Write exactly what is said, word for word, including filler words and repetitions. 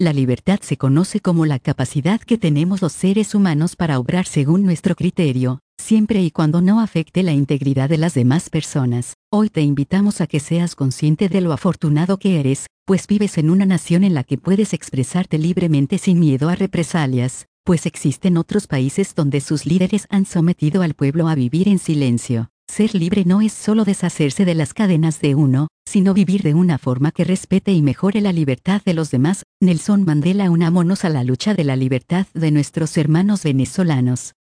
La libertad se conoce como la capacidad que tenemos los seres humanos para obrar según nuestro criterio, siempre y cuando no afecte la integridad de las demás personas. Hoy te invitamos a que seas consciente de lo afortunado que eres, pues vives en una nación en la que puedes expresarte libremente sin miedo a represalias, pues existen otros países donde sus líderes han sometido al pueblo a vivir en silencio. Ser libre no es solo deshacerse de las cadenas de uno, sino vivir de una forma que respete y mejore la libertad de los demás. Nelson Mandela, unámonos a la lucha de la libertad de nuestros hermanos venezolanos.